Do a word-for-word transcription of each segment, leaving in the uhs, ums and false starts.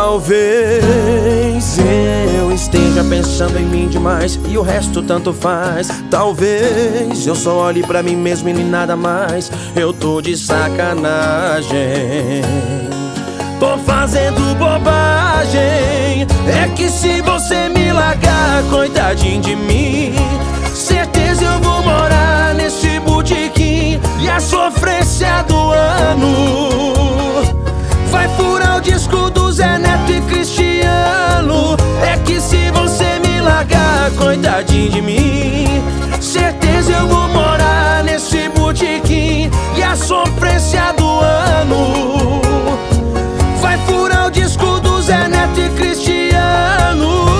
Talvez eu esteja pensando em mim demais e o resto tanto faz. Talvez eu só olhe pra mim mesmo e nada mais. Eu tô de sacanagem, tô fazendo bobagem. É que se você me largar, coitadinho de mim, certeza eu vou morar nesse botequim. E a sofrência do ano vai furar o disco do Zé Neto e Cristiano. É que se você me largar, coitadinho de mim, certeza eu vou morar nesse botequim. E a sofrência do ano vai furar o disco do Zé Neto e Cristiano.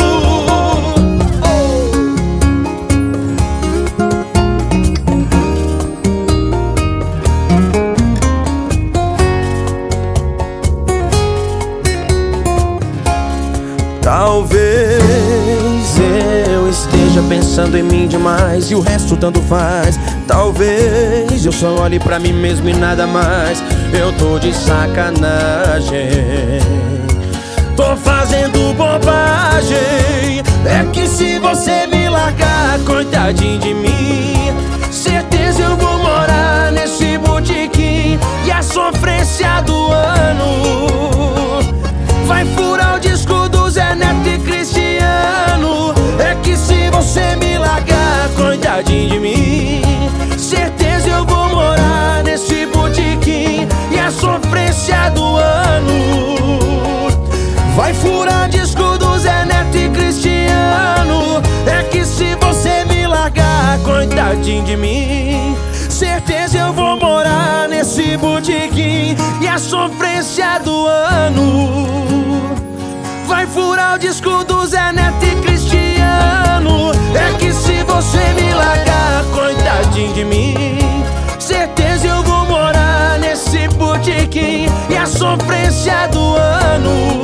Talvez eu esteja pensando em mim demais e o resto tanto faz. Talvez eu só olhe pra mim mesmo e nada mais. Eu tô de sacanagem, tô fazendo bobagem. É que se você me largar, coitadinho de mim, certeza eu vou morar nesse botequim. E a sofrência do ano vai furar o disco do Zé Neto e Cristiano. É que se você me largar, coitadinho de mim, certeza eu vou morar nesse botequim. E a sofrência do ano vai furar o disco do Zé Neto e Cristiano. É que se você me largar, coitadinho de mim, certeza eu vou morar nesse botequim. E a sofrência do ano vai furar o disco do Zé Neto e Cristiano. É que se você me largar, coitadinho de mim, certeza eu vou morar nesse botequim. E a sofrência do ano